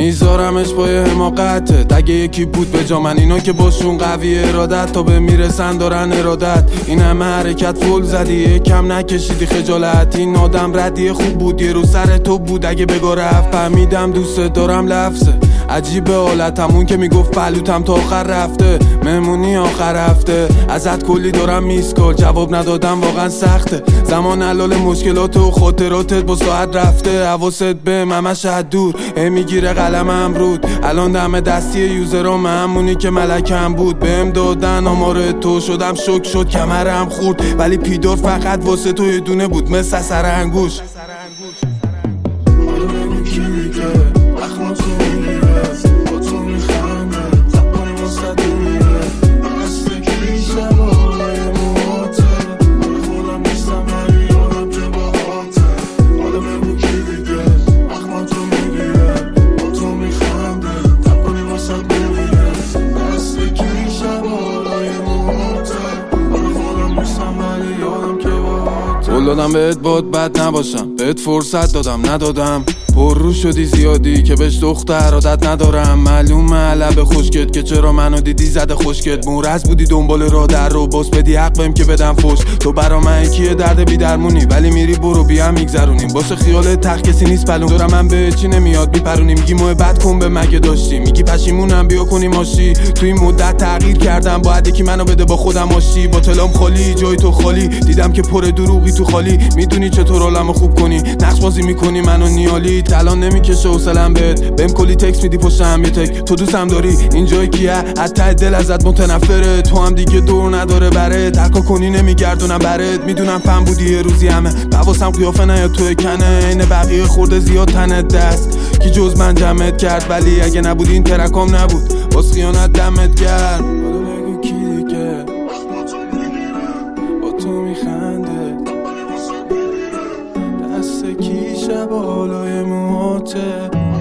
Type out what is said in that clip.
میذارمش پای حماقتت. اگه یکی بود به جا من، اینا که باشون قوی ارادت تا به میرسن دارن ارادت. این همه حرکت فول زدی یکم نکشیدی خجالت. این آدم ردی خوب بود یه رو سر تو بود اگه بگا رفت. فهمیدم دوست دارم لفظه عجیبه حالتم، اون که میگفت بلوتم تا آخر رفته. مهمونی آخر هفته ازت کلی دارم میس کال، جواب ندادم واقعا سخته. زمان حلال مشکلات و خاطراتت با ساعت رفته. حواست به همش دور میگیره قلمم رود. الان دم دستی یوزرام همونی که ملکم بود. بهم دادن آمار تو شدم شک شد کمرم خورد. ولی پیدار فقط واسه تو یه دونه بود مثل سر انگوش. دادم بهت باد بد نباشم، بهت فرصت دادم ندادم. پر رو شدی زیادی که بهش دختر عادت ندارم. معلومه لب خشکت که چرا منو دیدی زده خشکت. مورز بودی دنبال راه در رو باز بدی حق بهم که بدم فوش. تو برا من کیه درد بی درمونی ولی میری برو بیا میگذرونیم. واسه خیال تخت کسی نیست پلون. دورم من به چی نمیاد میپرونی. میگی محبت کن به مگه داشتی، میگی پشیمونم بیا کنیم آشی. تو این مدت تغییر کردم باید یکی منو بده با خودم آشی. با تلام خالی جای تو خالی، دیدم که پر دروغی تو خالی. میدونی چطور حالمو خوب کنی، نقش بازی میکنی منو نیالی. الان نمیکشه حوصله‌ام بهت، بهم کلی تکس میدی پشتم یه تک. تو دوستم داری اینجای کیه از ته دل ازت متنفره. تو هم دیگه دور نداره برات، ترکا کنی نمیگردونم برات. میدونم فهم بودی یه روزی همه بواسم قیافه نیاد تو کنه. این بقیه خورده زیاد تنت دست کی جز من جمعت کرد. ولی اگه نبودی این ترکام نبود باز خیانت دمت کرد. حالا بگو کی دیگه با تو میخنده، دست کی شب بالای موهاته.